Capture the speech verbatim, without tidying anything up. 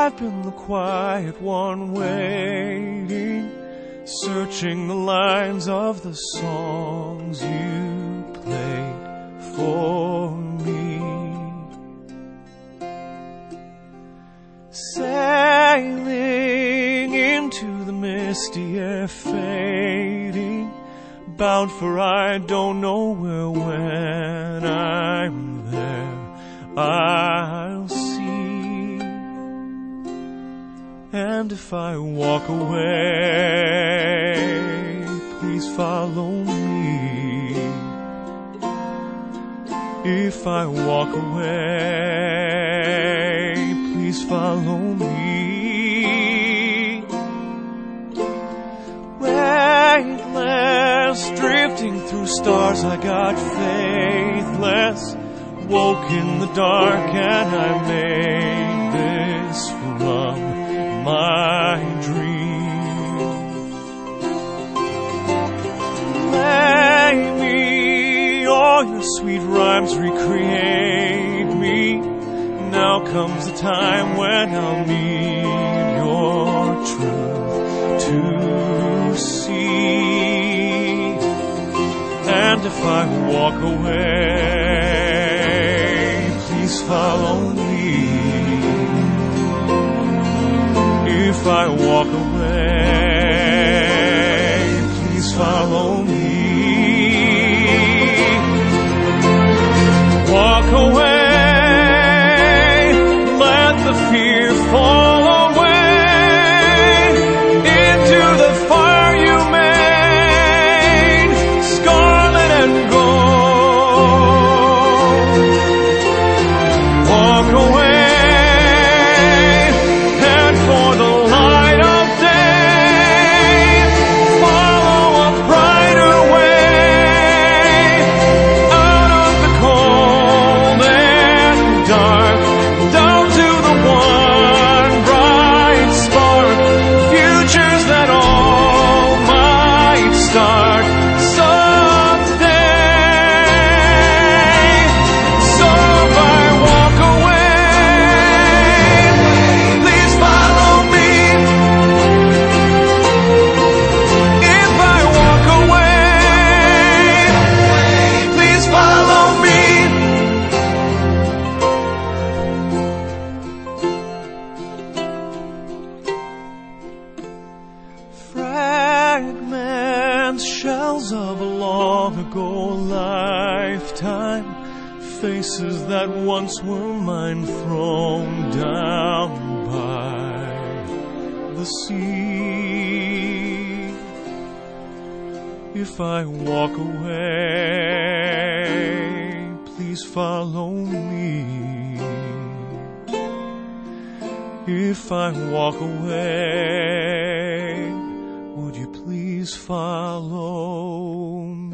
I've been the quiet one waiting, searching the lines of the songs you played for me. Sailing into the misty air, fading, bound for I don't know where. When I'm there, I'll see. And if I walk away, please follow me. If I walk away, please follow me. Weightless, drifting through stars, I got faithless, woke in the dark, and I made this from my dream. Play me all your sweet rhymes, recreate me. Now comes the time when I'll need your truth to see. And if I walk away, please follow me. If I walk away, please follow me. Walk away, let the fear fall away into the fire you made, scarlet and gold. Walk away, fragments, shells of a long ago lifetime, faces that once were mine, thrown down by the sea. If I walk away, please follow me. If I walk away, would you please follow me?